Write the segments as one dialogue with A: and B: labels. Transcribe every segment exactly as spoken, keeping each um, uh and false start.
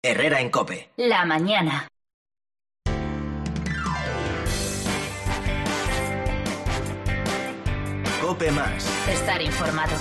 A: Herrera en COPE.
B: La mañana.
A: COPE más.
B: Estar informado.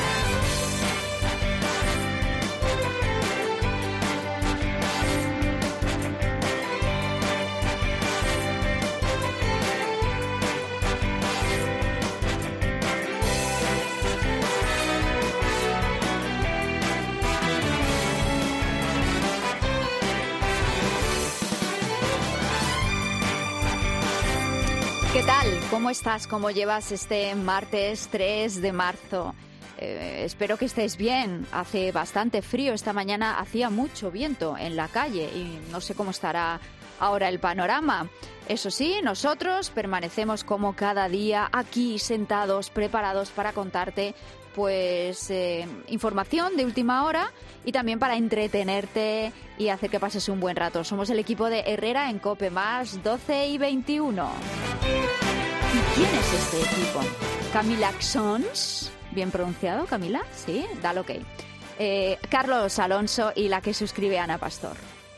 C: ¿Qué tal? ¿Cómo estás? ¿Cómo llevas este martes tres de marzo? Eh, espero que estés bien. Hace bastante frío. Esta mañana hacía mucho viento en la calle y no sé cómo estará ahora el panorama. Eso sí, nosotros permanecemos como cada día aquí sentados, preparados para contarte pues eh, información de última hora y también para entretenerte y hacer que pases un buen rato. Somos el equipo de Herrera en COPE más doce y veintiuno. ¿Y quién es este equipo? Camila Xons, bien pronunciado, Camila, sí, dale ok. Eh, Carlos Alonso y la que suscribe Ana Pastor.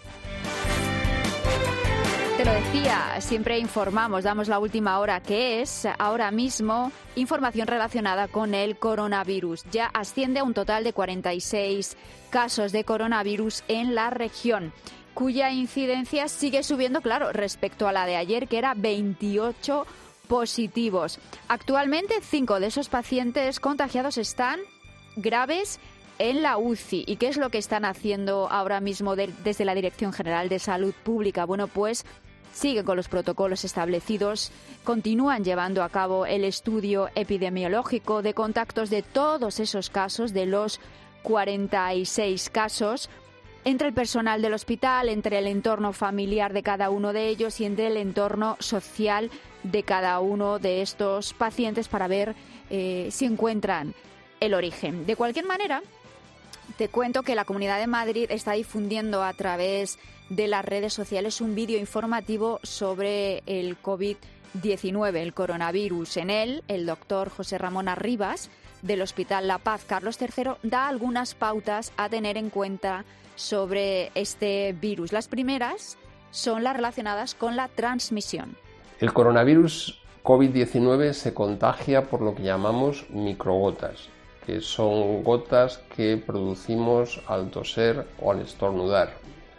C: Te lo decía, siempre informamos, damos la última hora, que es ahora mismo información relacionada con el coronavirus. Ya asciende a un total de cuarenta y seis casos de coronavirus en la región, cuya incidencia sigue subiendo, claro, respecto a la de ayer, que era veintiocho positivos. Actualmente, cinco de esos pacientes contagiados están graves en la U C I. ¿Y qué es lo que están haciendo ahora mismo de, desde la Dirección General de Salud Pública? Bueno, pues siguen con los protocolos establecidos, continúan llevando a cabo el estudio epidemiológico de contactos de todos esos casos, de los cuarenta y seis casos, entre el personal del hospital, entre el entorno familiar de cada uno de ellos y entre el entorno social de cada uno de estos pacientes para ver eh, si encuentran el origen. De cualquier manera, te cuento que la Comunidad de Madrid está difundiendo a través de las redes sociales un vídeo informativo sobre el COVID diecinueve, el coronavirus. En él, el doctor José Ramón Arribas, del Hospital La Paz Carlos tercero, da algunas pautas a tener en cuenta sobre este virus. Las primeras son las relacionadas con la transmisión.
D: El coronavirus COVID diecinueve se contagia por lo que llamamos microgotas, que son gotas que producimos al toser o al estornudar.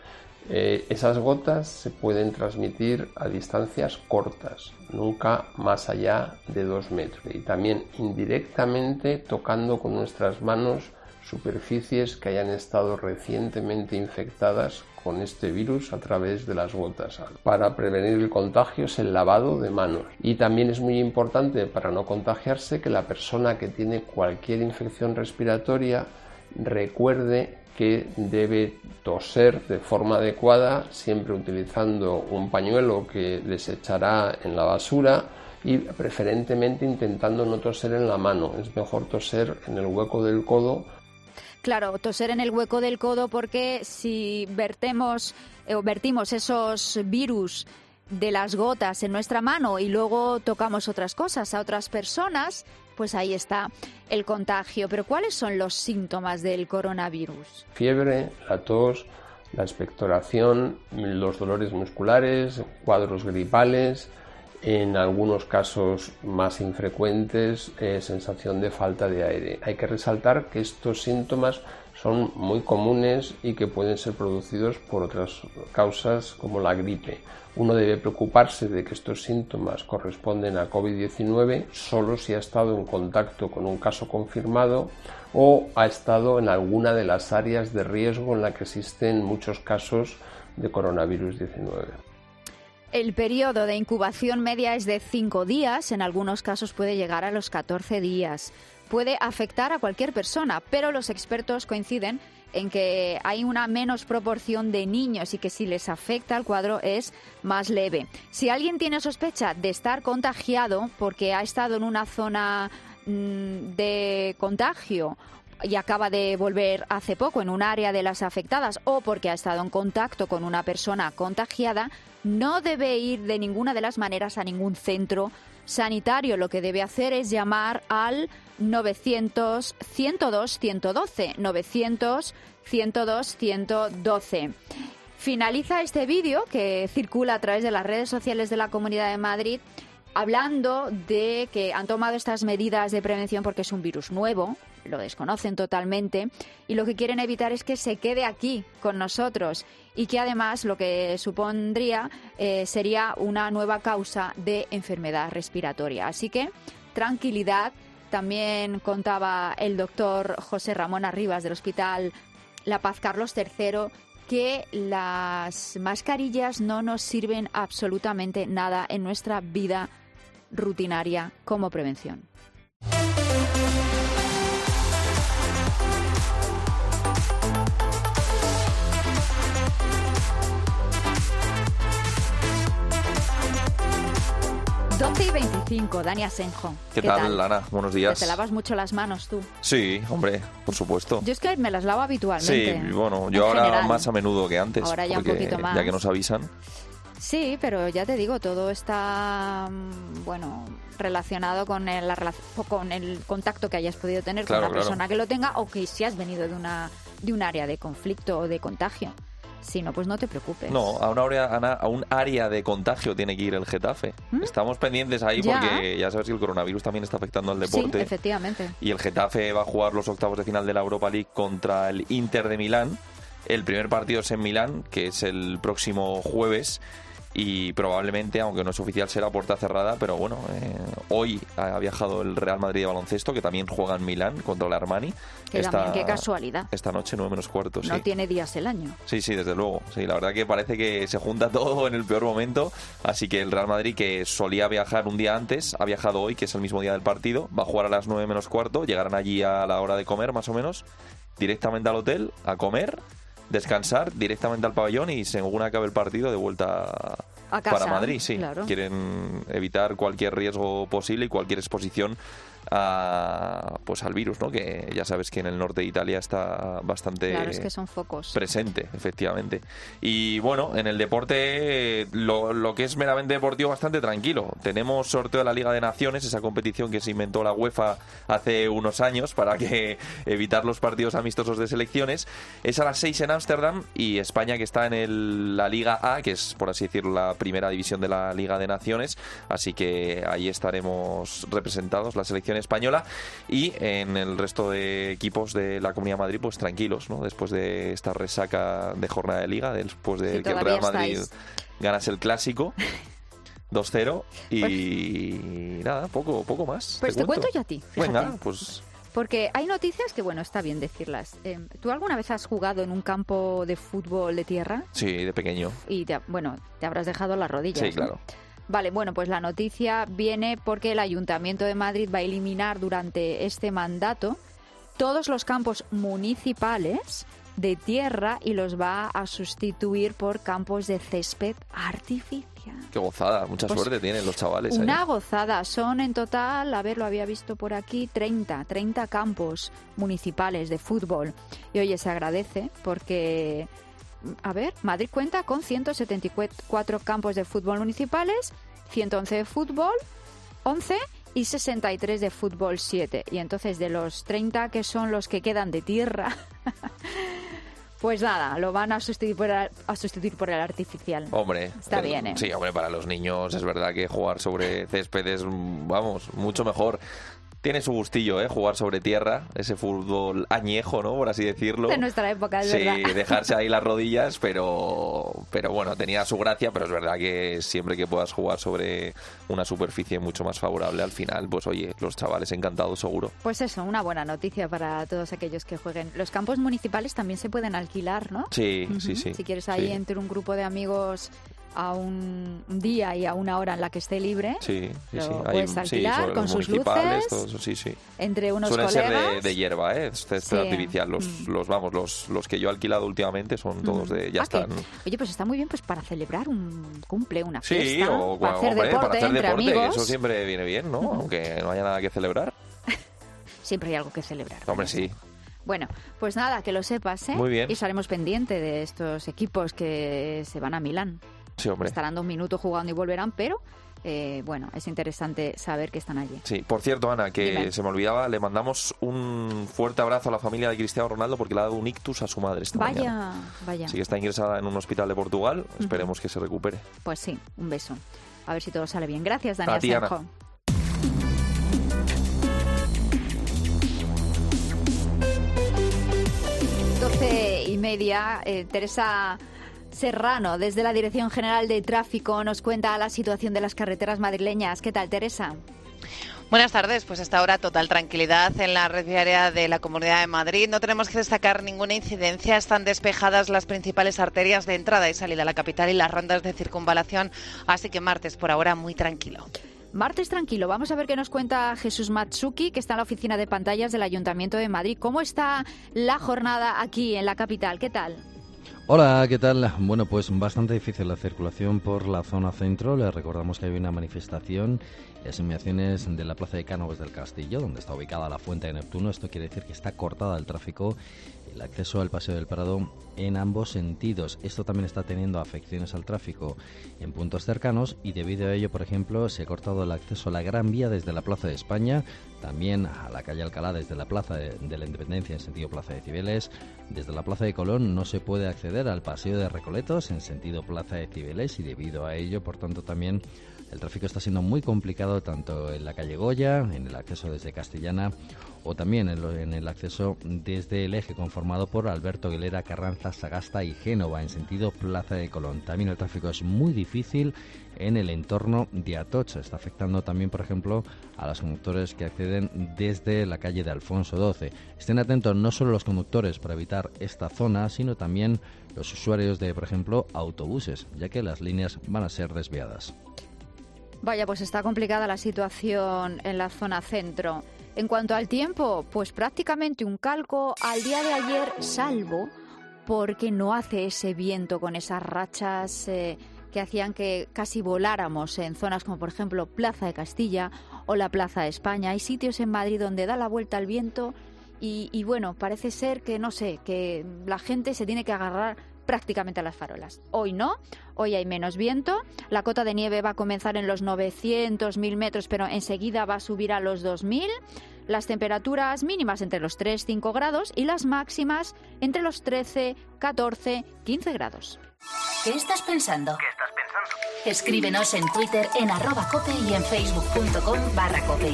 D: Eh, esas gotas se pueden transmitir a distancias cortas, nunca más allá de dos metros, y también indirectamente tocando con nuestras manos superficies que hayan estado recientemente infectadas con este virus a través de las gotas. Para prevenir el contagio es el lavado de manos, y también es muy importante para no contagiarse que la persona que tiene cualquier infección respiratoria recuerde que debe toser de forma adecuada, siempre utilizando un pañuelo que desechará en la basura y preferentemente intentando no toser en la mano. Es mejor toser en el hueco del codo.
C: Claro, toser en el hueco del codo, porque si vertemos, eh, vertimos esos virus de las gotas en nuestra mano y luego tocamos otras cosas a otras personas, pues ahí está el contagio. Pero ¿cuáles son los síntomas del coronavirus?
D: Fiebre, la tos, la expectoración, los dolores musculares, cuadros gripales, en algunos casos más infrecuentes, eh, sensación de falta de aire. Hay que resaltar que estos síntomas son muy comunes y que pueden ser producidos por otras causas como la gripe. Uno debe preocuparse de que estos síntomas corresponden a COVID diecinueve solo si ha estado en contacto con un caso confirmado o ha estado en alguna de las áreas de riesgo en la que existen muchos casos de coronavirus diecinueve.
C: El periodo de incubación media es de cinco días, en algunos casos puede llegar a los catorce días. Puede afectar a cualquier persona, pero los expertos coinciden en que hay una menos proporción de niños y que si les afecta el cuadro es más leve. Si alguien tiene sospecha de estar contagiado porque ha estado en una zona mmm, de contagio y acaba de volver hace poco en un área de las afectadas o porque ha estado en contacto con una persona contagiada, no debe ir de ninguna de las maneras a ningún centro sanitario. Lo que debe hacer es llamar al novecientos, ciento dos, ciento doce, novecientos, ciento dos, ciento doce. Finaliza este vídeo que circula a través de las redes sociales de la Comunidad de Madrid hablando de que han tomado estas medidas de prevención porque es un virus nuevo, lo desconocen totalmente y lo que quieren evitar es que se quede aquí con nosotros y que además lo que supondría eh, sería una nueva causa de enfermedad respiratoria. Así que tranquilidad. También contaba el doctor José Ramón Arribas del Hospital La Paz Carlos tercero que las mascarillas no nos sirven absolutamente nada en nuestra vida rutinaria como prevención. doce y veinticinco, Dani Asenjo.
A: ¿Qué, ¿Qué tal, tal, Ana? Buenos días.
C: ¿Te lavas mucho las manos tú?
A: Sí, hombre, por supuesto.
C: Yo es que me las lavo habitualmente.
A: Sí, bueno, yo ahora general. Más a menudo que antes.
C: Ahora ya un poquito más.
A: Ya que nos avisan.
C: Sí, pero ya te digo, todo está, bueno, relacionado con el, la, con el contacto que hayas podido tener
A: claro,
C: con una
A: claro.
C: persona que lo tenga o que si has venido de una de un área de conflicto o de contagio. Si no, pues no te preocupes.
A: No, a una área, a un área de contagio tiene que ir el Getafe. ¿Mm? Estamos pendientes ahí ya. Porque ya sabes que el coronavirus también está afectando al deporte.
C: Sí, efectivamente.
A: Y el Getafe va a jugar los octavos de final de la Europa League contra el Inter de Milán. El primer partido es en Milán, que es el próximo jueves. Y probablemente, aunque no es oficial, será puerta cerrada, pero bueno, eh, hoy ha viajado el Real Madrid de baloncesto, que también juega en Milán contra el Armani.
C: Que esta, también, qué casualidad.
A: Esta noche, nueve menos cuarto, sí.
C: No tiene días el año.
A: Sí, sí, desde luego. Sí, la verdad que parece que se junta todo en el peor momento, así que el Real Madrid, que solía viajar un día antes, ha viajado hoy, que es el mismo día del partido, va a jugar a las nueve menos cuarto, llegarán allí a la hora de comer, más o menos, directamente al hotel, a comer, descansar, directamente al pabellón y según acabe el partido, de vuelta
C: a casa,
A: para Madrid, sí.
C: Claro.
A: Quieren evitar cualquier riesgo posible y cualquier exposición a, pues al virus, ¿no? Que ya sabes que en el norte de Italia está bastante
C: claro, es que son focos.
A: presente, efectivamente. Y bueno, en el deporte, lo, lo que es meramente deportivo, bastante tranquilo. Tenemos sorteo de la Liga de Naciones, esa competición que se inventó la UEFA hace unos años para que evitar los partidos amistosos de selecciones. Es a las seis en Ámsterdam y España, que está en el, la Liga A, que es, por así decirlo, la primera división de la Liga de Naciones. Así que ahí estaremos representados, la selección española, y en el resto de equipos de la Comunidad de Madrid, pues tranquilos, ¿no? Después de esta resaca de jornada de Liga, después de sí, que el Real Madrid estáis. ganase el Clásico dos cero y pues, nada, poco poco más.
C: Pues te, te cuento yo a ti. Fíjate.
A: Venga, pues...
C: Porque hay noticias que, bueno, está bien decirlas. Eh, ¿Tú alguna vez has jugado en un campo de fútbol de tierra?
A: Sí, de pequeño.
C: Y, te, bueno, te habrás dejado las rodillas.
A: Sí, claro.
C: ¿no? Vale, bueno, pues la noticia viene porque el Ayuntamiento de Madrid va a eliminar durante este mandato todos los campos municipales de tierra y los va a sustituir por campos de césped artificial.
A: Qué gozada, mucha pues suerte tienen los chavales.
C: Una
A: ahí.
C: gozada, son en total, a ver, lo había visto por aquí, treinta, treinta campos municipales de fútbol. Y oye, se agradece porque... A ver, Madrid cuenta con ciento setenta y cuatro campos de fútbol municipales, ciento once de fútbol, once y sesenta y tres de fútbol siete. Y entonces de los treinta que son los que quedan de tierra, pues nada, lo van a sustituir por el, a sustituir por el artificial.
A: Hombre.
C: Está bien, ¿eh?
A: Sí, hombre, para los niños es verdad que jugar sobre césped es, vamos, mucho mejor. Tiene su gustillo, ¿eh? Jugar sobre tierra, ese fútbol añejo, ¿no? Por así decirlo.
C: De nuestra época, es
A: sí,
C: verdad.
A: Sí, dejarse ahí las rodillas, pero, pero bueno, tenía su gracia, pero es verdad que siempre que puedas jugar sobre una superficie mucho más favorable al final, pues oye, los chavales encantados seguro.
C: Pues eso, una buena noticia para todos aquellos que jueguen. Los campos municipales también se pueden alquilar, ¿no?
A: Sí, uh-huh. sí, sí.
C: Si quieres ahí
A: sí.
C: entre un grupo de amigos... a un día y a una hora en la que esté libre,
A: sí, sí,
C: lo
A: sí.
C: puedes
A: Hay,
C: alquilar
A: sí,
C: con sus luces,
A: todo eso, sí, sí.
C: entre unos
A: Suelen
C: colegas.
A: Suelen ser de, de hierba, ¿eh? Césped
C: sí.
A: artificial. Los, mm. los, vamos, los, los que yo he alquilado últimamente son todos de... ya
C: ah,
A: están.
C: Que, oye, pues está muy bien pues para celebrar un cumple, una
A: sí,
C: fiesta,
A: o,
C: para, hacer
A: hombre,
C: deporte,
A: para hacer
C: entre
A: deporte,
C: amigos.
A: eso siempre viene bien, ¿no? Aunque no haya nada que celebrar.
C: Siempre hay algo que celebrar.
A: Hombre, sí.
C: Bueno, pues nada, que lo sepas, ¿eh?
A: Muy bien.
C: Y estaremos pendientes de estos equipos que se van a Milán.
A: Sí, hombre.
C: Estarán dos minutos jugando y volverán, pero eh, bueno, es interesante saber que están allí.
A: Sí, por cierto, Ana, que
C: Dime.
A: se me olvidaba, le mandamos un fuerte abrazo a la familia de Cristiano Ronaldo porque le ha dado un ictus a su madre esta
C: Vaya,
A: mañana.
C: vaya.
A: Así que está ingresada en un hospital de Portugal.
C: Uh-huh.
A: Esperemos que se recupere.
C: Pues sí, un beso. A ver si todo sale bien. Gracias, Dani
A: A ti, Ana.
C: Asenjo. Doce y media, eh, Teresa Serrano, desde la Dirección General de Tráfico, nos cuenta la situación de las carreteras madrileñas. ¿Qué tal, Teresa?
E: Buenas tardes, pues hasta ahora total tranquilidad en la red viaria de la Comunidad de Madrid. No tenemos que destacar ninguna incidencia, están despejadas las principales arterias de entrada y salida a la capital y las rondas de circunvalación, así que martes por ahora muy tranquilo.
C: Martes tranquilo. Vamos a ver qué nos cuenta Jesús Matsuki, que está en la oficina de pantallas del Ayuntamiento de Madrid. ¿Cómo está la jornada aquí en la capital? ¿Qué tal?
F: Hola, ¿qué tal? Bueno, pues bastante difícil la circulación por la zona centro. Les recordamos que hay una manifestación, las inmediaciones de la Plaza de Cánovas del Castillo, donde está ubicada la Fuente de Neptuno. Esto quiere decir que está cortada el tráfico, el acceso al Paseo del Prado en ambos sentidos. Esto también está teniendo afecciones al tráfico en puntos cercanos y debido a ello, por ejemplo, se ha cortado el acceso a la Gran Vía desde la Plaza de España, también a la calle Alcalá desde la Plaza de, de la Independencia en sentido Plaza de Cibeles. Desde la Plaza de Colón no se puede acceder al Paseo de Recoletos en sentido Plaza de Cibeles y debido a ello, por tanto, también el tráfico está siendo muy complicado tanto en la calle Goya, en el acceso desde Castellana o también en, lo, en el acceso desde el eje conformado por Alberto Aguilera, Carranza, Sagasta y Génova en sentido Plaza de Colón. También el tráfico es muy difícil en el entorno de Atocha. Está afectando también, por ejemplo, a los conductores que acceden desde la calle de Alfonso doce. Estén atentos no solo los conductores para evitar esta zona, sino también los usuarios de, por ejemplo, autobuses, ya que las líneas van a ser desviadas.
C: Vaya, pues está complicada la situación en la zona centro. En cuanto al tiempo, pues prácticamente un calco al día de ayer, salvo porque no hace ese viento con esas rachas eh, que hacían que casi voláramos en zonas como, por ejemplo, Plaza de Castilla o la Plaza de España. Hay sitios en Madrid donde da la vuelta al viento y, y bueno, parece ser que, no sé, que la gente se tiene que agarrar prácticamente a las farolas. Hoy no, hoy hay menos viento, la cota de nieve va a comenzar en los novecientos mil metros, pero enseguida va a subir a los dos mil, las temperaturas mínimas entre los tres y cinco grados y las máximas entre los trece, catorce, quince grados.
B: ¿Qué estás pensando? ¿Qué estás pensando? Escríbenos en Twitter en arroba cope y en facebook.com barra cope.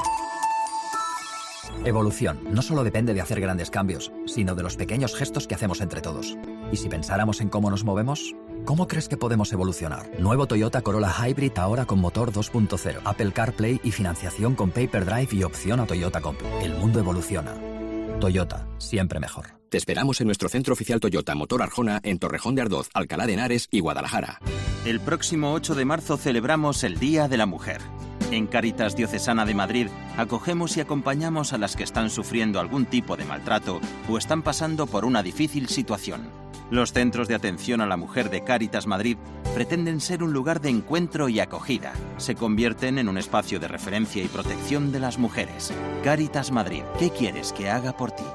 G: Evolución no solo depende de hacer grandes cambios, sino de los pequeños gestos que hacemos entre todos. ¿Y si pensáramos en cómo nos movemos? ¿Cómo crees que podemos evolucionar? Nuevo Toyota Corolla Hybrid ahora con motor dos punto cero, Apple CarPlay y financiación con Paper Drive y opción a Toyota Comp. El mundo evoluciona. Toyota, siempre mejor.
H: Te esperamos en nuestro centro oficial Toyota Motor Arjona en Torrejón de Ardoz, Alcalá de Henares y Guadalajara.
I: El próximo ocho de marzo celebramos el Día de la Mujer. En Cáritas Diocesana de Madrid acogemos y acompañamos a las que están sufriendo algún tipo de maltrato o están pasando por una difícil situación. Los centros de atención a la mujer de Cáritas Madrid pretenden ser un lugar de encuentro y acogida. Se convierten en un espacio de referencia y protección de las mujeres. Cáritas Madrid, ¿qué quieres que haga por ti?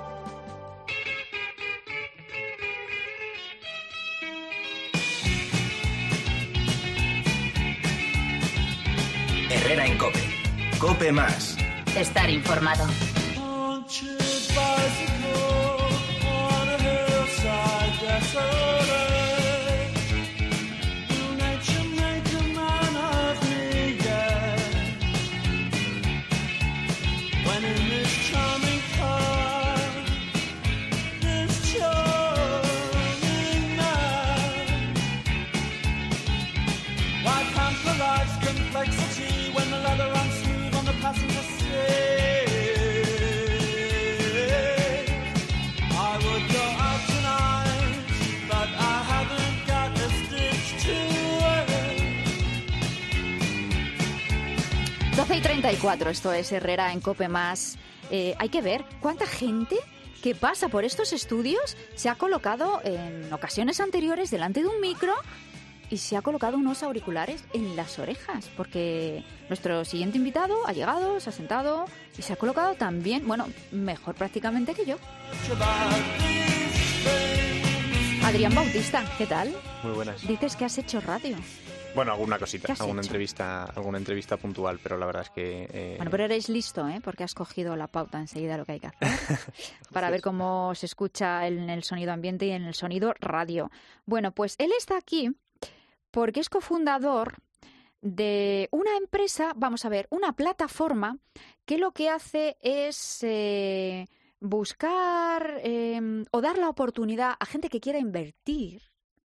J: Herrera en COPE. COPE más.
B: Estar informado.
C: doce y treinta y cuatro, esto es Herrera en COPE más. Eh, hay que ver cuánta gente que pasa por estos estudios se ha colocado en ocasiones anteriores delante de un micro y se ha colocado unos auriculares en las orejas, porque nuestro siguiente invitado ha llegado, se ha sentado y se ha colocado también, bueno, mejor prácticamente que yo. Adrián Bautista, ¿qué tal?
K: Muy buenas.
C: Dices que has hecho radio.
K: Bueno, alguna cosita, alguna
C: hecho?
K: entrevista, alguna entrevista puntual, pero la verdad es que... Eh...
C: Bueno, pero eres listo, ¿eh? Porque has cogido la pauta enseguida lo que hay que hacer para ver cómo se escucha en el sonido ambiente y en el sonido radio. Bueno, pues él está aquí porque es cofundador de una empresa, vamos a ver, una plataforma que lo que hace es eh, buscar eh, o dar la oportunidad a gente que quiera invertir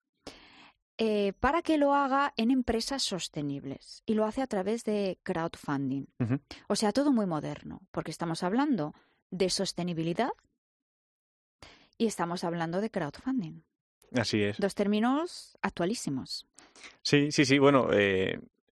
C: Eh, para que lo haga en empresas sostenibles. Y lo hace a través de crowdfunding.
K: Uh-huh.
C: O sea, todo muy moderno, porque estamos hablando de sostenibilidad y estamos hablando de crowdfunding.
K: Así es.
C: Dos términos actualísimos.
K: Sí, sí, sí. Bueno, eh,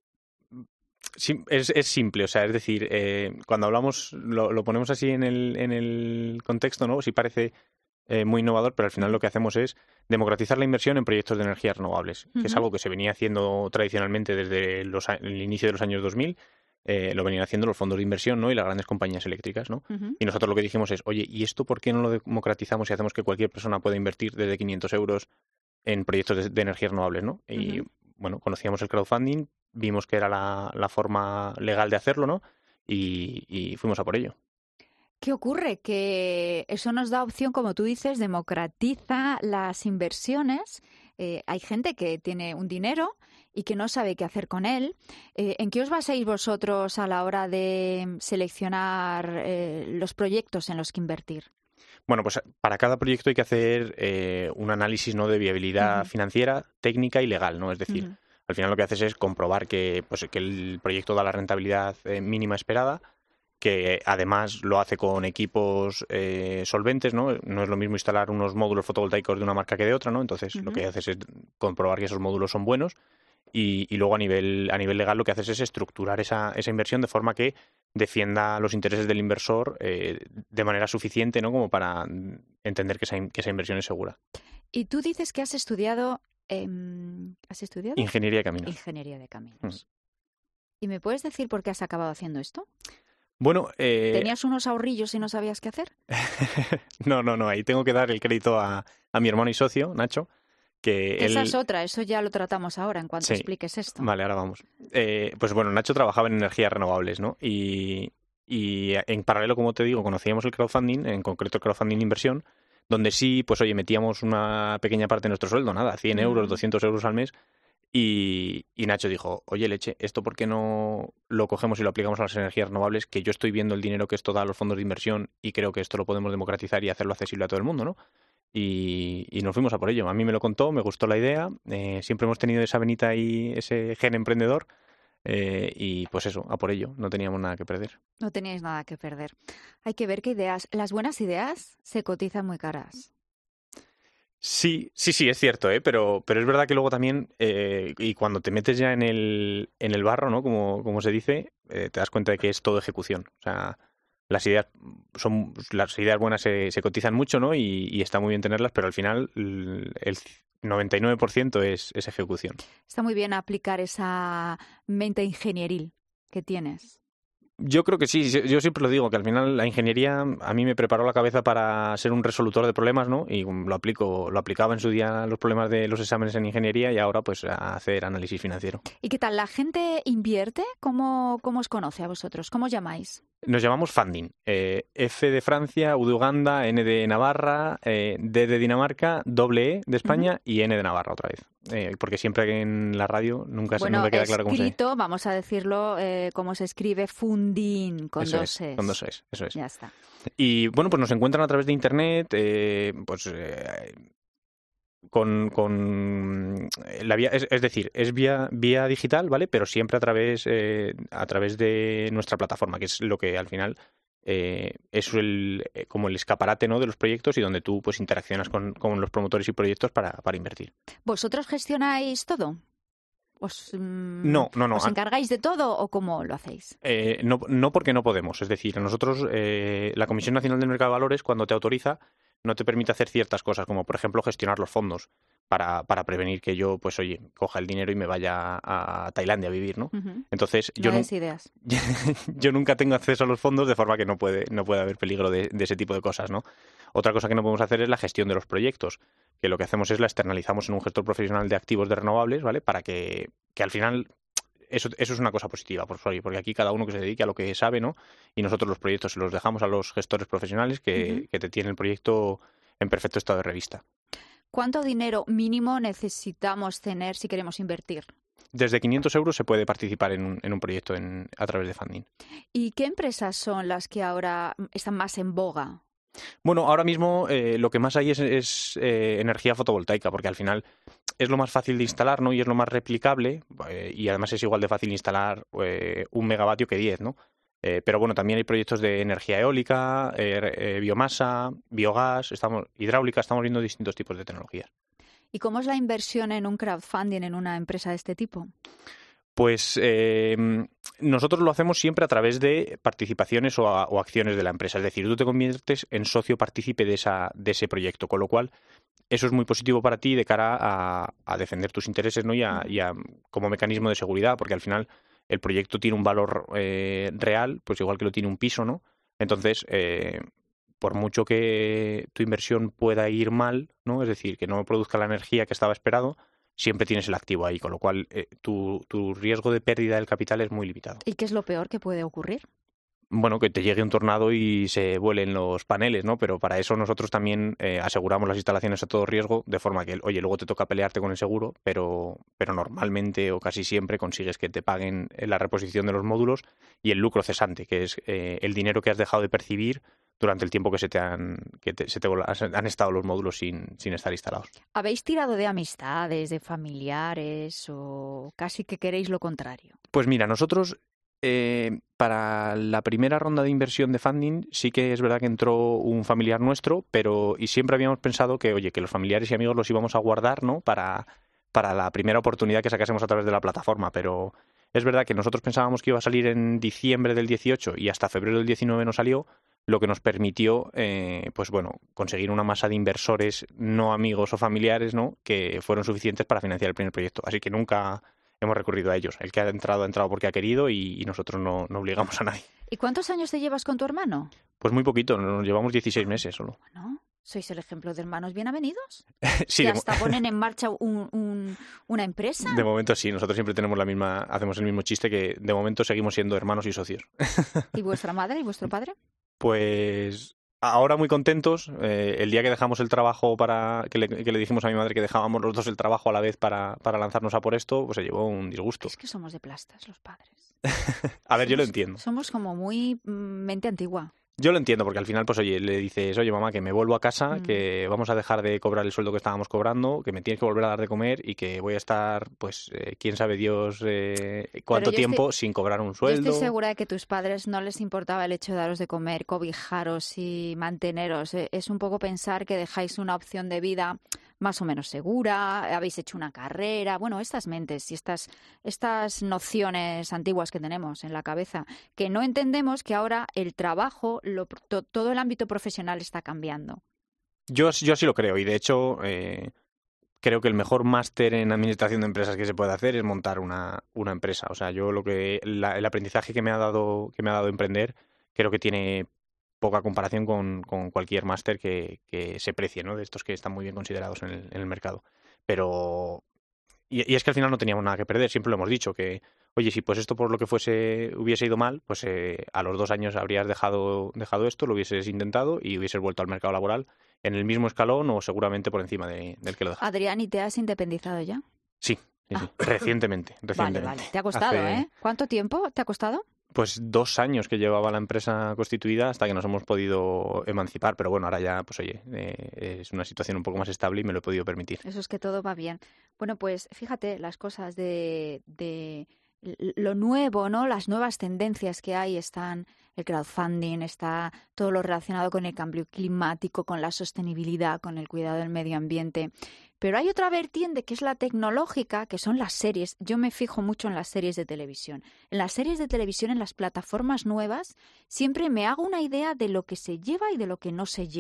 K: sí, es, es simple. O sea, es decir, eh, cuando hablamos, lo, lo ponemos así en el, en el contexto, ¿no? Sí parece... Eh, muy innovador, pero al final lo que hacemos es democratizar la inversión en proyectos de energías renovables, uh-huh. que es algo que se venía haciendo tradicionalmente desde los, el inicio de los años dos mil, eh, lo venían haciendo los fondos de inversión, ¿no? Y las grandes compañías eléctricas, ¿no? Uh-huh. Y nosotros lo que dijimos es, oye, ¿y esto por qué no lo democratizamos y hacemos que cualquier persona pueda invertir desde quinientos euros en proyectos de, de energías renovables, ¿no? Y uh-huh. bueno, conocíamos el crowdfunding, vimos que era la, la forma legal de hacerlo, ¿no? Y, y fuimos a por ello.
C: ¿Qué ocurre? Que eso nos da opción, como tú dices, democratiza las inversiones. Eh, hay gente que tiene un dinero y que no sabe qué hacer con él. Eh, ¿En qué os basáis vosotros a la hora de seleccionar eh, los proyectos en los que invertir?
K: Bueno, pues para cada proyecto hay que hacer eh, un análisis, ¿no?, de viabilidad uh-huh. financiera, técnica y legal, ¿no? Es decir, uh-huh. al final lo que haces es comprobar que, pues, que el proyecto da la rentabilidad eh, mínima esperada, que además lo hace con equipos eh, solventes, ¿no? No es lo mismo instalar unos módulos fotovoltaicos de una marca que de otra, ¿no? Entonces uh-huh. lo que haces es comprobar que esos módulos son buenos y, y luego a nivel a nivel legal lo que haces es estructurar esa, esa inversión de forma que defienda los intereses del inversor eh, de manera suficiente, ¿no? Como para entender que esa, que esa inversión es segura.
C: Y tú dices que has estudiado... Eh, ¿Has estudiado?
K: Ingeniería de caminos.
C: Ingeniería de caminos. Uh-huh. ¿Y me puedes decir por qué has acabado haciendo esto?
K: Bueno, eh...
C: ¿Tenías unos ahorrillos y no sabías qué hacer?
K: no, no, no. Ahí tengo que dar el crédito a, a mi hermano y socio, Nacho. Que
C: Esa
K: él...
C: es otra, eso ya lo tratamos ahora en cuanto
K: sí.
C: expliques esto.
K: Vale, ahora vamos. Eh, pues bueno, Nacho trabajaba en energías renovables, ¿no? Y, y en paralelo, como te digo, conocíamos el crowdfunding, en concreto el crowdfunding de inversión, donde sí, pues oye, metíamos una pequeña parte de nuestro sueldo, nada, cien euros, doscientos euros al mes. Y, y Nacho dijo, oye, leche, ¿esto por qué no lo cogemos y lo aplicamos a las energías renovables? Que yo estoy viendo el dinero que esto da a los fondos de inversión y creo que esto lo podemos democratizar y hacerlo accesible a todo el mundo, ¿no? Y, y nos fuimos a por ello. A mí me lo contó, me gustó la idea. Eh, siempre hemos tenido esa venita y ese gen emprendedor. Eh, y pues eso, a por ello. No teníamos nada que perder.
C: No teníais nada que perder. Hay que ver qué ideas. Las buenas ideas se cotizan muy caras.
K: Sí, sí, sí, es cierto, ¿eh? pero, pero es verdad que luego también, eh, y cuando te metes ya en el, en el barro, ¿no? Como, como se dice, eh, te das cuenta de que es todo ejecución. O sea, las ideas son las ideas buenas se, se cotizan mucho, ¿no? Y, y está muy bien tenerlas, pero al final el, el noventa y nueve por ciento es, es ejecución.
C: Está muy bien aplicar esa mente ingenieril que tienes.
K: Yo creo que sí, yo siempre lo digo, que al final la ingeniería a mí me preparó la cabeza para ser un resolutor de problemas, ¿no? Y lo aplico, lo aplicaba en su día los problemas de los exámenes en ingeniería y ahora pues a hacer análisis financiero.
C: ¿Y qué tal? ¿La gente invierte? ¿Cómo, cómo os conoce a vosotros? ¿Cómo os llamáis?
K: Nos llamamos Funding. Eh, F de Francia, U de Uganda, N de Navarra, eh, D de Dinamarca, doble E de España uh-huh. y N de Navarra otra vez. Eh, porque siempre en la radio nunca,
C: bueno,
K: nunca queda claro cómo se...
C: escrito, vamos a decirlo, eh, cómo se escribe Funding, con
K: eso
C: dos
K: es,
C: es.
K: Con dos es, eso es.
C: Ya está.
K: Y bueno, pues nos encuentran a través de internet, eh, pues... Eh, con, con la vía, es, es decir, es vía, vía digital, ¿vale? Pero siempre a través, eh, a través de nuestra plataforma, que es lo que al final eh, es el, como el escaparate, ¿no?, de los proyectos y donde tú pues interaccionas con, con los promotores y proyectos para, para invertir.
C: ¿Vosotros gestionáis todo? ¿Os, mmm,
K: no, no, no.
C: ¿Os encargáis de todo o cómo lo hacéis?
K: Eh, no, no porque no podemos. Es decir, nosotros, eh, la Comisión Nacional del Mercado de Valores, cuando te autoriza, no te permite hacer ciertas cosas, como por ejemplo gestionar los fondos para, para prevenir que yo, pues oye, coja el dinero y me vaya a Tailandia a vivir, ¿no?
C: Uh-huh.
K: Entonces,
C: no
K: yo,
C: des ideas.
K: yo nunca tengo acceso a los fondos, de forma que no puede, no puede haber peligro de, de ese tipo de cosas, ¿no? Otra cosa que no podemos hacer es la gestión de los proyectos, que lo que hacemos es la externalizamos en un gestor profesional de activos de renovables, ¿vale? Para que, que al final eso, eso es una cosa positiva, por favor, porque aquí cada uno que se dedique a lo que sabe, ¿no? Y nosotros los proyectos se los dejamos a los gestores profesionales que, uh-huh. que te tienen el proyecto en perfecto estado de revista.
C: ¿Cuánto dinero mínimo necesitamos tener si queremos invertir?
K: Desde quinientos euros se puede participar en un, en un proyecto en, a través de funding.
C: ¿Y qué empresas son las que ahora están más en boga?
K: Bueno, ahora mismo eh, lo que más hay es, es eh, energía fotovoltaica, porque al final es lo más fácil de instalar, ¿no? Y es lo más replicable, eh, y además es igual de fácil instalar eh, un megavatio que diez, ¿no? Eh, pero bueno, también hay proyectos de energía eólica, eh, eh, biomasa, biogás, estamos, hidráulica, estamos viendo distintos tipos de tecnologías.
C: ¿Y cómo es la inversión en un crowdfunding en una empresa de este tipo?
K: Pues eh, nosotros lo hacemos siempre a través de participaciones o, a, o acciones de la empresa. Es decir, tú te conviertes en socio partícipe de, esa, de ese proyecto, con lo cual eso es muy positivo para ti de cara a, a defender tus intereses, ¿no? y, a, y a, como mecanismo de seguridad, porque al final el proyecto tiene un valor eh, real, pues igual que lo tiene un piso, ¿no? Entonces, eh, por mucho que tu inversión pueda ir mal, ¿no? Es decir, que no produzca la energía que estaba esperado, siempre tienes el activo ahí, con lo cual eh, tu, tu riesgo de pérdida del capital es muy limitado.
C: ¿Y qué es lo peor que puede ocurrir?
K: Bueno, que te llegue un tornado y se vuelen los paneles, ¿no? Pero para eso nosotros también eh, aseguramos las instalaciones a todo riesgo, de forma que, oye, luego te toca pelearte con el seguro, pero, pero normalmente o casi siempre consigues que te paguen la reposición de los módulos y el lucro cesante, que es eh, el dinero que has dejado de percibir durante el tiempo que se te han, que te, se te han estado los módulos sin, sin estar instalados.
C: ¿Habéis tirado de amistades, de familiares o casi que queréis lo contrario?
K: Pues mira, nosotros eh, para la primera ronda de inversión de funding sí que es verdad que entró un familiar nuestro, pero y siempre habíamos pensado que, oye, que los familiares y amigos los íbamos a guardar, ¿no? Para, para la primera oportunidad que sacásemos a través de la plataforma, pero es verdad que nosotros pensábamos que iba a salir en diciembre del dieciocho y hasta febrero del diecinueve no salió, lo que nos permitió, eh, pues bueno, conseguir una masa de inversores no amigos o familiares, ¿no? Que fueron suficientes para financiar el primer proyecto. Así que nunca hemos recurrido a ellos. El que ha entrado, ha entrado porque ha querido y, y nosotros no, no obligamos a nadie.
C: ¿Y cuántos años te llevas con tu hermano?
K: Pues muy poquito, nos llevamos dieciséis meses solo.
C: Bueno, ¿sois el ejemplo de hermanos bien avenidos?
K: Sí,
C: ¿Y
K: de
C: hasta ponen en marcha un, un, una empresa?
K: De momento sí, nosotros siempre tenemos la misma, hacemos el mismo chiste, que de momento seguimos siendo hermanos y socios.
C: ¿Y vuestra madre y vuestro padre?
K: Pues ahora muy contentos. Eh, el día que dejamos el trabajo para que le, que le dijimos a mi madre que dejábamos los dos el trabajo a la vez para, para lanzarnos a por esto, pues se llevó un disgusto.
C: Es que somos de plastas los padres.
K: A ver,
C: somos,
K: yo lo entiendo.
C: Somos como muy mente antigua.
K: Yo lo entiendo, porque al final, pues oye, le dices, oye mamá, que me vuelvo a casa,
C: Mm.
K: que vamos a dejar de cobrar el sueldo que estábamos cobrando, que me tienes que volver a dar de comer y que voy a estar, pues, eh, quién sabe Dios eh, cuánto
C: yo
K: tiempo
C: estoy-
K: sin cobrar un
C: Yo
K: sueldo.
C: estoy segura de que a tus padres no les importaba el hecho de daros de comer, cobijaros y manteneros. Eh, Es un poco pensar que dejáis una opción de vida más o menos segura, habéis hecho una carrera, bueno, estas mentes y estas, estas nociones antiguas que tenemos en la cabeza, que no entendemos que ahora el trabajo, lo, to- todo el ámbito profesional está cambiando.
K: Yo, yo así lo creo y de hecho eh, creo que el mejor máster en administración de empresas que se puede hacer es montar una, una empresa. O sea, yo lo que la- el aprendizaje que me ha dado que me ha dado emprender creo que tiene poca comparación con, con cualquier máster que, que se precie, ¿no? De estos que están muy bien considerados en el, en el mercado. Pero y, y es que al final no teníamos nada que perder. Siempre lo hemos dicho que, oye, si pues esto por lo que fuese hubiese ido mal, pues eh, a los dos años habrías dejado dejado esto, lo hubieses intentado y hubieses vuelto al mercado laboral en el mismo escalón o seguramente por encima de, del que lo dejaste.
C: Adrián, ¿y te has independizado ya?
K: Sí, sí, sí. Recientemente,
C: Vale,
K: recientemente.
C: vale. Te ha costado,
K: Hace,
C: ¿eh? ¿Cuánto tiempo te ha costado?
K: Pues dos años que llevaba la empresa constituida hasta que nos hemos podido emancipar, pero bueno, ahora ya, pues oye, eh, es una situación un poco más estable y me lo he podido permitir.
C: Eso es que todo va bien. Bueno, pues fíjate las cosas de, de lo nuevo, ¿no? Las nuevas tendencias que hay están el crowdfunding, está todo lo relacionado con el cambio climático, con la sostenibilidad, con el cuidado del medio ambiente. Pero hay otra vertiente que es la tecnológica, que son las series. Yo me fijo mucho en las series de televisión. En las series de televisión, en las plataformas nuevas, siempre me hago una idea de lo que se lleva y de lo que no se lleva.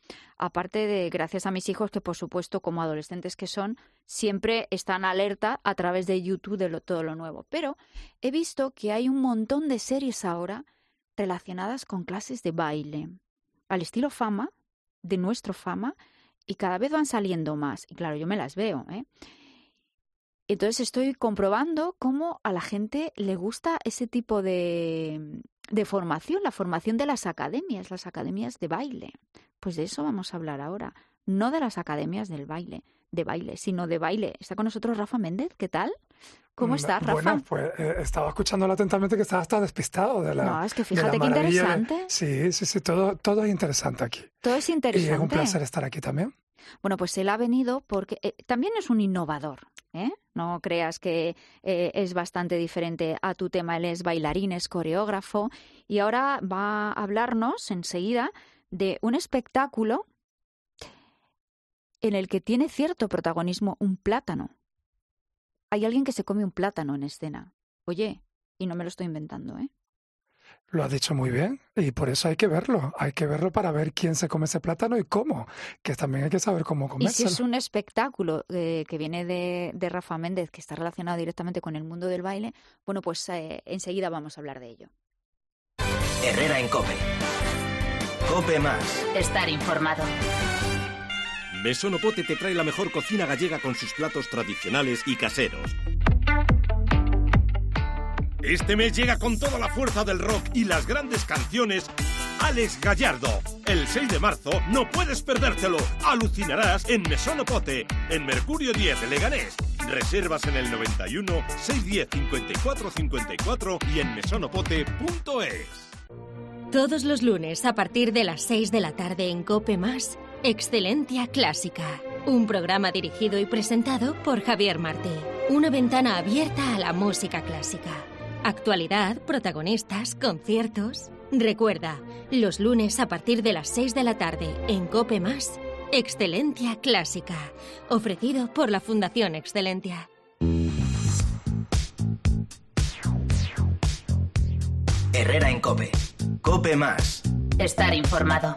C: Aparte de gracias a mis hijos que, por supuesto, como adolescentes que son, siempre están alerta a través de YouTube de lo, todo lo nuevo. Pero he visto que hay un montón de series ahora relacionadas con clases de baile, al estilo Fama, de nuestro Fama, y cada vez van saliendo más. Y claro, yo me las veo, ¿eh? Entonces estoy comprobando cómo a la gente le gusta ese tipo de, de formación, la formación de las academias, las academias de baile. Pues de eso vamos a hablar ahora, no de las academias del baile, de baile, sino de baile. Está con nosotros Rafa Méndez, ¿qué tal? ¿Cómo estás, Rafa?
L: Bueno, pues eh, estaba escuchándolo atentamente, que estaba hasta despistado de la
C: No, es que fíjate qué
L: maravilla.
C: interesante.
L: Sí, sí, sí, todo, todo es interesante aquí.
C: Todo es interesante.
L: Y es un placer estar aquí también.
C: Bueno, pues él ha venido porque eh, también es un innovador, ¿eh? No creas que eh, es bastante diferente a tu tema. Él es bailarín, es coreógrafo y ahora va a hablarnos enseguida de un espectáculo en el que tiene cierto protagonismo un plátano. Hay alguien que se come un plátano en escena. Oye, y no me lo estoy inventando, ¿eh?
L: Lo has dicho muy bien y por eso hay que verlo. Hay que verlo para ver quién se come ese plátano y cómo, que también hay que saber cómo comérselo.
C: Y si es un espectáculo eh, que viene de, de Rafa Méndez, que está relacionado directamente con el mundo del baile, bueno, pues eh, enseguida vamos a hablar de ello.
J: Herrera en COPE. COPE más.
B: Estar informado.
M: Mesón Pote te trae la mejor cocina gallega con sus platos tradicionales y caseros. Este mes llega con toda la fuerza del rock y las grandes canciones Alex Gallardo. El seis de marzo no puedes perdértelo. Alucinarás en Mesón Pote, en Mercurio diez de Leganés. Reservas en el noventa y uno, seiscientos diez, cincuenta y cuatro cincuenta y cuatro y en mesonopote punto es.
N: Todos los lunes a partir de las seis de la tarde en COPE más, Excelencia Clásica. Un programa dirigido y presentado por Javier Martí. Una ventana abierta a la música clásica. Actualidad, protagonistas, conciertos. Recuerda, los lunes a partir de las seis de la tarde en COPE más, Excelencia Clásica. Ofrecido por la Fundación Excelencia.
J: Herrera en COPE. COPE más.
B: Estar informado.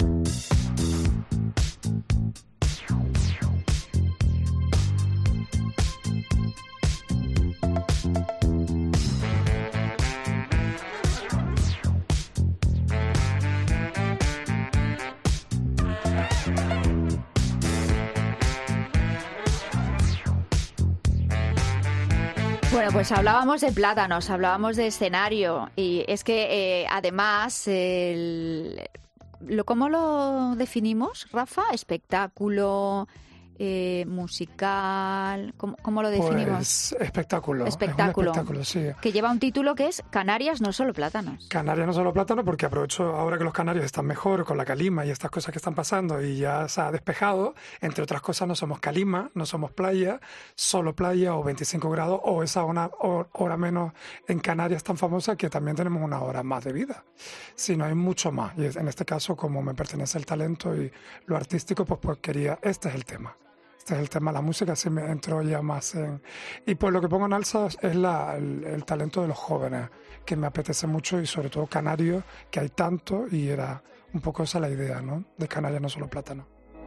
C: Bueno, pues hablábamos de plátanos, hablábamos de escenario y es que eh, además, el, lo, ¿cómo lo definimos, Rafa? Espectáculo, eh, musical, ¿cómo, cómo lo definimos?
L: Pues espectáculo.
C: Espectáculo,
L: es un espectáculo, sí.
C: Que lleva un título que es Canarias, no solo plátanos.
L: Canarias no solo plátano, porque aprovecho ahora que los canarios están mejor con la calima y estas cosas que están pasando y ya se ha despejado. Entre otras cosas, no somos calima, no somos playa, solo playa o veinticinco grados o esa hora, hora menos en Canarias tan famosa que también tenemos una hora más de vida. Sino hay mucho más. Y en este caso, como me pertenece el talento y lo artístico, pues, pues quería, este es el tema. Este es el tema, la música sí me entró ya más en... Y pues lo que pongo en alza es la, el, el talento de los jóvenes, que me apetece mucho y sobre todo canarios, que hay tanto y era un poco esa la idea, ¿no? De Canarias no solo plátano.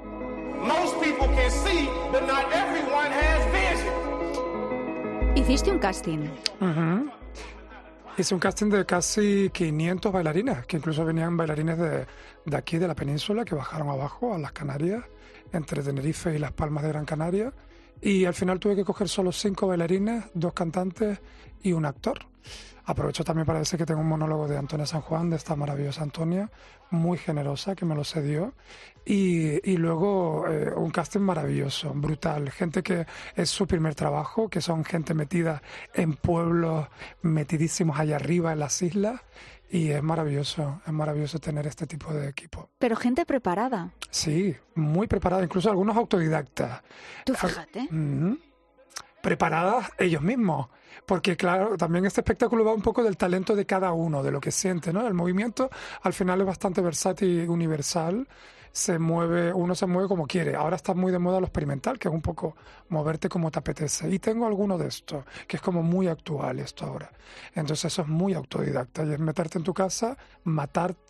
O: Most people can see, but not everyone has vision.
C: Hiciste un casting.
L: Uh-huh. Hice un casting de casi quinientos bailarines, que incluso venían bailarines de, de aquí, de la península, que bajaron abajo a las Canarias, entre Tenerife y Las Palmas de Gran Canaria, y al final tuve que coger solo cinco bailarines, dos cantantes y un actor. Aprovecho también para decir que tengo un monólogo de Antonia San Juan, de esta maravillosa Antonia, muy generosa, que me lo cedió, y, y luego eh, un casting maravilloso, brutal, gente que es su primer trabajo, que son gente metida en pueblos metidísimos allá arriba en las islas, y es maravilloso, es maravilloso tener este tipo de equipo.
C: Pero gente preparada.
L: Sí, muy preparada, incluso algunos autodidactas.
C: Tú fíjate.
L: Uh-huh. Preparadas ellos mismos, porque claro, también este espectáculo va un poco del talento de cada uno, de lo que siente, ¿no? El movimiento al final es bastante versátil y universal, se mueve, uno se mueve como quiere. Ahora está muy de moda lo experimental, que es un poco moverte como te apetece, y tengo alguno de estos, que es como muy actual esto ahora. Entonces eso es muy autodidacta, y es meterte en tu casa, matarte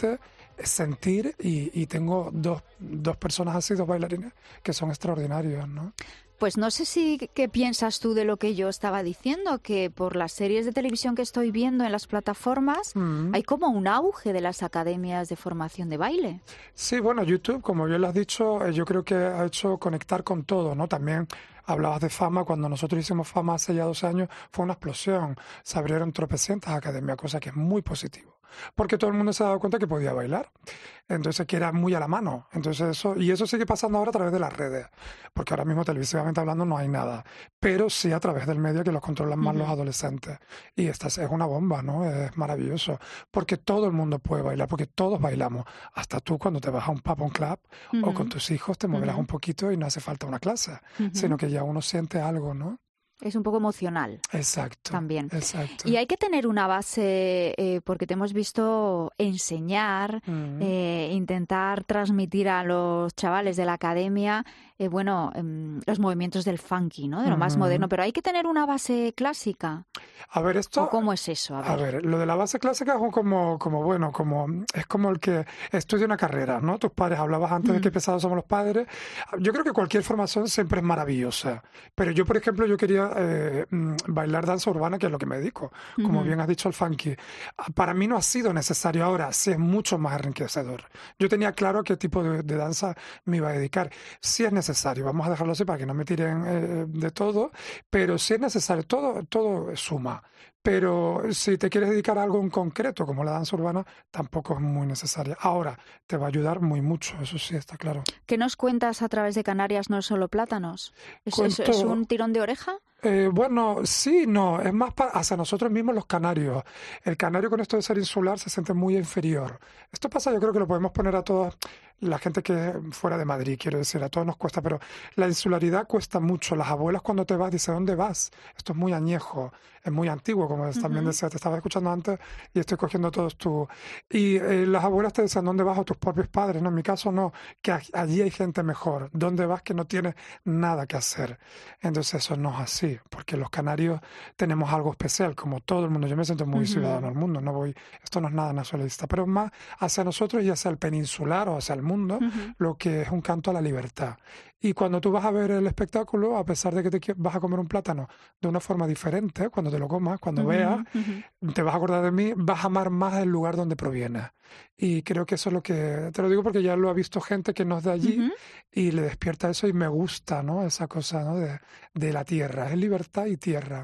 L: sentir y, y tengo dos, dos personas así, dos bailarines, que son extraordinarios, ¿no?
C: Pues no sé si qué piensas tú de lo que yo estaba diciendo, que por las series de televisión que estoy viendo en las plataformas mm. hay como un auge de las academias de formación de baile.
L: Sí, bueno, YouTube, como bien lo has dicho, yo creo que ha hecho conectar con todo, ¿no? También hablabas de Fama, cuando nosotros hicimos Fama hace ya doce años, fue una explosión. Se abrieron tropecientas academias, cosa que es muy positivo. Porque todo el mundo se ha dado cuenta que podía bailar. Entonces, que era muy a la mano. Entonces eso, y eso sigue pasando ahora a través de las redes. Porque ahora mismo, televisivamente hablando, no hay nada. Pero sí a través del medio, que los controlan más uh-huh. los adolescentes. Y esta es una bomba, ¿no? Es maravilloso. Porque todo el mundo puede bailar, porque todos bailamos. Hasta tú, cuando te vas a un pub o un club, uh-huh. o con tus hijos, te moverás uh-huh. un poquito y no hace falta una clase. Uh-huh. Sino que ya uno siente algo, ¿no?
C: Es un poco emocional.
L: Exacto.
C: También.
L: Exacto.
C: Y hay que tener una base, eh, porque te hemos visto enseñar, uh-huh. eh, intentar transmitir a los chavales de la academia, eh, bueno, eh, los movimientos del funky, ¿no? De lo uh-huh. más moderno. Pero hay que tener una base clásica.
L: A ver, esto...
C: ¿O cómo es eso? A ver,
L: a ver lo de la base clásica es como, como, bueno, como es como el que estudia una carrera, ¿no? Tus padres, hablabas antes uh-huh. de qué pesados somos los padres. Yo creo que cualquier formación siempre es maravillosa. Pero yo, por ejemplo, yo quería Eh, bailar danza urbana, que es lo que me dedico, como uh-huh. bien has dicho, el funky. Para mí no ha sido necesario, ahora sí es mucho más enriquecedor. Yo tenía claro a qué tipo de, de danza me iba a dedicar. Sí es necesario, vamos a dejarlo así para que no me tiren eh, de todo, pero sí es necesario, todo, todo suma. Pero si te quieres dedicar a algo en concreto, como la danza urbana, tampoco es muy necesaria. Ahora, te va a ayudar muy mucho, eso sí está claro.
C: ¿Qué nos cuentas a través de Canarias no solo plátanos? ¿Es, Cuento... ¿es, es un tirón de oreja?
L: Eh, bueno, sí, no, es más para, hacia nosotros mismos los canarios. El canario, con esto de ser insular, se siente muy inferior. Esto pasa, yo creo que lo podemos poner a toda la gente que es fuera de Madrid, quiero decir, a todos nos cuesta, pero la insularidad cuesta mucho. Las abuelas, cuando te vas, dicen, ¿dónde vas? Esto es muy añejo, es muy antiguo, como uh-huh. también decía, te estaba escuchando antes y estoy cogiendo todos tus... Y eh, las abuelas te dicen, ¿dónde vas? O tus propios padres, no, en mi caso no, que a- allí hay gente mejor. ¿Dónde vas? Que no tienes nada que hacer. Entonces eso no es así, porque los canarios tenemos algo especial, como todo el mundo. Yo me siento muy uh-huh. ciudadano del mundo, no voy, esto no es nada nacionalista, pero es más hacia nosotros y hacia el peninsular o hacia el mundo, uh-huh. lo que es un canto a la libertad. Y cuando tú vas a ver el espectáculo, a pesar de que te vas a comer un plátano de una forma diferente, cuando te lo comas, cuando uh-huh, veas, uh-huh. te vas a acordar de mí, vas a amar más el lugar donde provienes. Y creo que eso es lo que... Te lo digo porque ya lo ha visto gente que no es de allí uh-huh. y le despierta eso y me gusta, ¿no? Esa cosa, ¿no? de, de la tierra. Es libertad y tierra.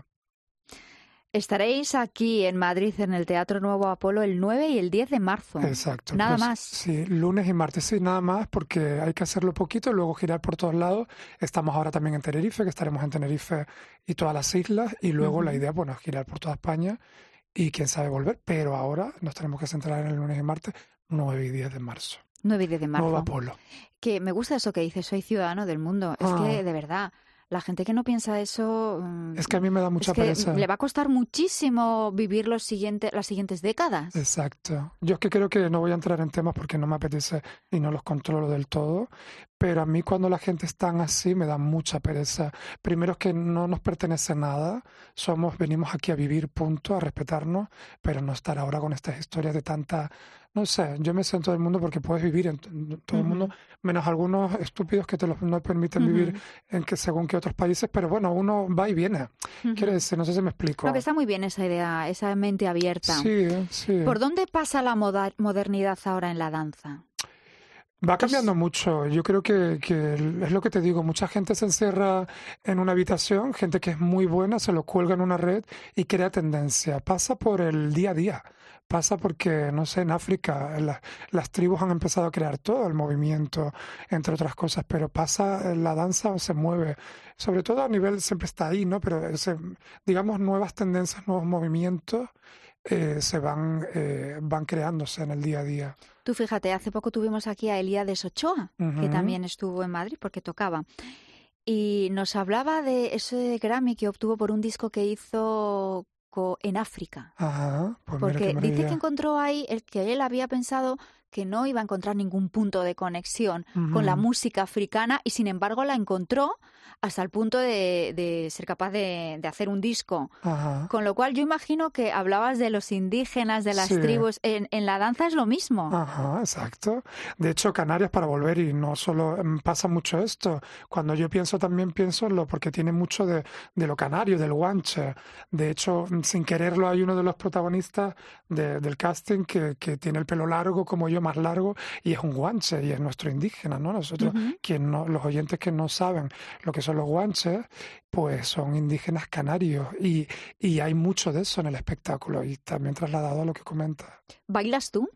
C: Estaréis aquí en Madrid, en el Teatro Nuevo Apolo, el nueve y el diez de marzo.
L: Exacto.
C: Nada
L: pues,
C: más.
L: Sí, lunes y martes, sí, nada más, porque hay que hacerlo poquito y luego girar por todos lados. Estamos ahora también en Tenerife, que estaremos en Tenerife y todas las islas, y luego uh-huh. la idea, bueno, es girar por toda España y quién sabe volver, pero ahora nos tenemos que centrar en el lunes y martes, nueve y diez de marzo.
C: nueve y diez de marzo.
L: Nuevo Apolo.
C: Que me gusta eso que dices, soy ciudadano del mundo. Es ah. que, de verdad... La gente que no piensa eso...
L: Es que a mí me da mucha
C: es que
L: pereza.
C: Le va a costar muchísimo vivir los siguiente, las siguientes décadas.
L: Exacto. Yo es que creo que no voy a entrar en temas porque no me apetece y no los controlo del todo, pero a mí cuando la gente es tan así me da mucha pereza. Primero es que no nos pertenece nada, somos, venimos aquí a vivir, punto, a respetarnos, pero no estar ahora con estas historias de tanta... No sé, yo me siento del mundo porque puedes vivir en todo uh-huh. el mundo, menos algunos estúpidos que te los, no permiten uh-huh. vivir en que según que otros países, pero bueno, uno va y viene. Uh-huh. Quiero decir, no sé si me explico.
C: No, que está muy bien esa idea, esa mente abierta.
L: Sí, sí.
C: ¿Por dónde pasa la moda- modernidad ahora en la danza?
L: Va cambiando mucho. Yo creo que, que es lo que te digo. Mucha gente se encierra en una habitación, gente que es muy buena, se lo cuelga en una red y crea tendencia. Pasa por el día a día. Pasa porque, no sé, en África la, las tribus han empezado a crear todo el movimiento, entre otras cosas, pero pasa, la danza se mueve, sobre todo a nivel, siempre está ahí, ¿no? Pero, se, digamos, nuevas tendencias, nuevos movimientos eh, se van, eh, van creándose en el día a día.
C: Tú fíjate, hace poco tuvimos aquí a Elías Ochoa, uh-huh. que también estuvo en Madrid porque tocaba. Y nos hablaba de ese Grammy que obtuvo por un disco que hizo en África.
L: Ajá, pues
C: porque
L: mira
C: dice que encontró ahí el que él había pensado que no iba a encontrar ningún punto de conexión
L: Ujú.
C: con la música africana y sin embargo la encontró hasta el punto de, de ser capaz de, de hacer un disco.
L: Ajá.
C: Con lo cual yo imagino que hablabas de los indígenas, de las
L: Sí.
C: tribus. En, en la danza es lo mismo.
L: Ajá, exacto. De hecho, Canarias, para volver, y no solo mm, pasa mucho esto, cuando yo pienso también pienso en lo, porque tiene mucho de, de lo canario, del guanche. De hecho, mm, sin quererlo, hay uno de los protagonistas de- del casting que, que tiene el pelo largo, como yo, más largo, y es un guanche, y es nuestro indígena, ¿no? Nosotros,
C: Ujú.
L: quien no, los oyentes que no saben lo que son los guanches, pues son indígenas canarios, y, y hay mucho de eso en el espectáculo, y también trasladado a lo que comentas.
C: ¿Bailas tú?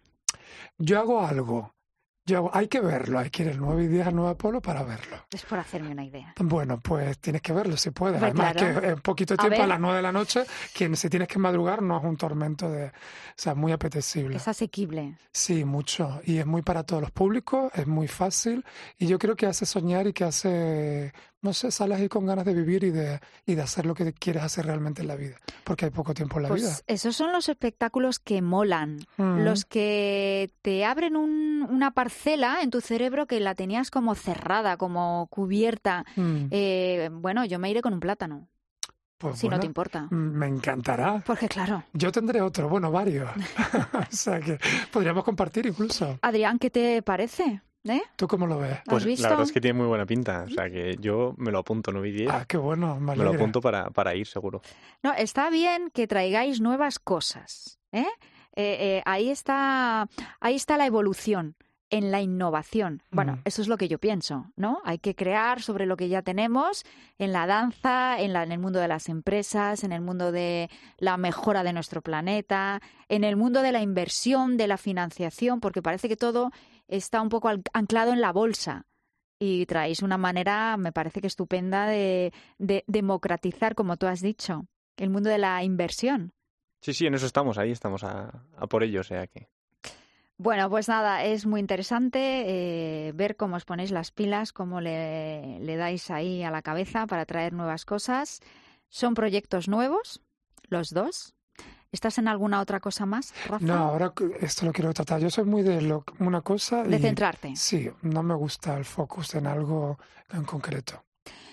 L: Yo hago algo. Yo hago- hay que verlo, hay que ir el nueve y diez al nueve Apolo para verlo.
C: Es por hacerme una idea.
L: Bueno, pues tienes que verlo si puedes.
C: Hombre,
L: Además,
C: claro.
L: que en poquito
C: A
L: tiempo, a,
C: ver.
L: las nueve de la noche, quien si tienes que madrugar no es un tormento de... O sea, muy apetecible.
C: Es asequible.
L: Sí, mucho. Y es muy para todos los públicos, es muy fácil. Y yo creo que hace soñar y que hace... No sé, sales ahí con ganas de vivir y de, y de hacer lo que quieres hacer realmente en la vida. Porque hay poco tiempo en la vida.
C: Pues esos son los espectáculos que molan,
L: Mm.
C: los que te abren un- una parcela en tu cerebro que la tenías como cerrada, como cubierta.
L: Mm.
C: Eh, bueno, yo me iré con un plátano,
L: Pues
C: si no
L: bueno,
C: te importa.
L: mm, me encantará.
C: Porque claro,
L: Yo tendré otro, bueno, varios. O sea que podríamos compartir incluso.
C: Adrián, ¿qué te parece? ¿Eh?
L: ¿Tú cómo lo ves?
K: Pues
C: visto?
K: la verdad es que tiene muy buena pinta. O sea que yo me lo apunto, nueve y diez.
L: Ah, qué bueno, me
K: Me lo
L: alegra.
K: apunto para, para ir, seguro.
C: No, está bien que traigáis nuevas cosas, ¿eh? Eh, eh, ahí está, ahí está la evolución, en la innovación. Bueno,
L: Mm.
C: eso es lo que yo pienso, ¿no? Hay que crear sobre lo que ya tenemos en la danza, en, la, en el mundo de las empresas, en el mundo de la mejora de nuestro planeta, en el mundo de la inversión, de la financiación, porque parece que todo está un poco al- anclado en la bolsa. Y traéis una manera, me parece que estupenda, de, de democratizar, como tú has dicho, el mundo de la inversión.
K: Sí, sí, en eso estamos, ahí estamos a, a por ello, o sea que...
C: Bueno, pues nada, es muy interesante eh, ver cómo os ponéis las pilas, cómo le, le dais ahí a la cabeza para traer nuevas cosas. Son proyectos nuevos, los dos. ¿Estás en alguna otra cosa más, Rafa?
L: No, ahora que esto lo quiero tratar. Yo soy muy de lo, una cosa...
C: De
L: y-
C: centrarte.
L: Sí, no me gusta el focus en algo en concreto.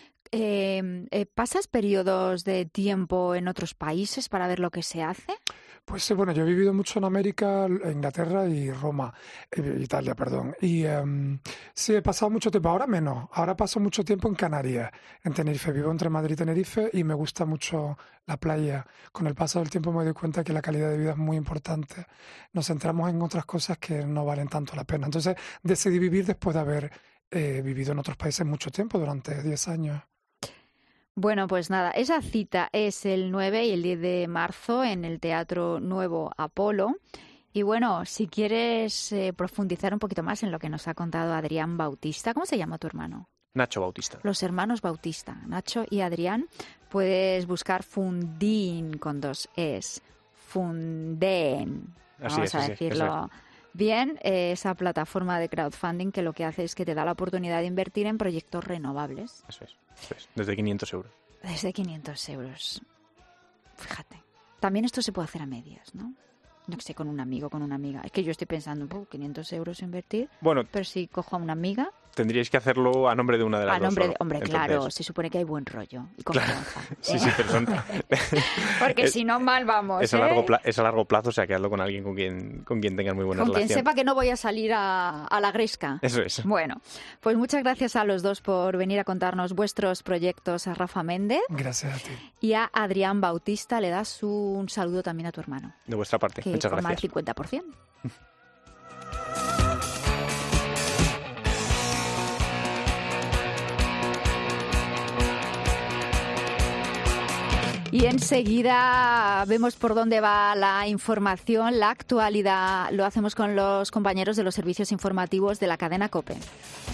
C: Eh, eh, ¿Pasas periodos de tiempo en otros países para ver lo que se hace?
L: Pues sí, bueno, yo he vivido mucho en América, Inglaterra y Roma, eh, Italia, perdón. Y em, sí, he pasado mucho tiempo, ahora menos. Ahora paso mucho tiempo en Canarias, en Tenerife. Vivo entre Madrid y Tenerife y me gusta mucho la playa. Con el paso del tiempo me doy cuenta que la calidad de vida es muy importante. Nos centramos en otras cosas que no valen tanto la pena. Entonces decidí vivir después de haber eh, vivido en otros países mucho tiempo, durante diez años.
C: Bueno, pues nada, esa cita es el nueve y el diez de marzo en el Teatro Nuevo Apolo. Y bueno, si quieres eh, profundizar un poquito más en lo que nos ha contado Adrián Bautista, ¿cómo se llama tu hermano?
K: Nacho Bautista.
C: Los hermanos Bautista, Nacho y Adrián, puedes buscar Fundín con dos es, Funden,
K: Así
C: vamos
K: es,
C: a
K: así es,
C: decirlo
K: eso
C: bien, eh, esa plataforma de crowdfunding que lo que hace es que te da la oportunidad de invertir en proyectos renovables
K: Eso es, eso es. Desde quinientos euros.
C: desde quinientos euros. Fíjate, también esto se puede hacer a medias, ¿no? No sé, con un amigo, con una amiga. Es que yo estoy pensando, "Puh, quinientos euros invertir,
K: Bueno,
C: pero si cojo a una amiga,
K: tendríais que hacerlo a nombre de una de las
C: a
K: dos
C: nombre
K: solo.
C: de... Hombre,
K: Entonces,
C: claro, se supone que hay buen rollo y confianza.
K: Sí,
C: ¿eh?
K: sí, pero son...
C: Porque
K: es-
C: si no, mal vamos,
K: es, a
C: ¿eh?
K: largo pla- es a largo plazo, o sea, que hazlo con alguien con quien, con quien tengas muy buena
C: Con quien
K: relación.
C: sepa que no voy a salir a, a la gresca.
K: Eso es.
C: Bueno, pues muchas gracias a los dos por venir a contarnos vuestros proyectos, a Rafa Méndez
L: Gracias a ti.
C: y a Adrián Bautista. Le das un saludo también a tu hermano,
K: De vuestra parte.
C: que
K: Muchas
C: forma el
K: gracias.
C: cincuenta por ciento. Y enseguida vemos por dónde va la información, la actualidad. Lo hacemos con los compañeros de los servicios informativos de la cadena COPE.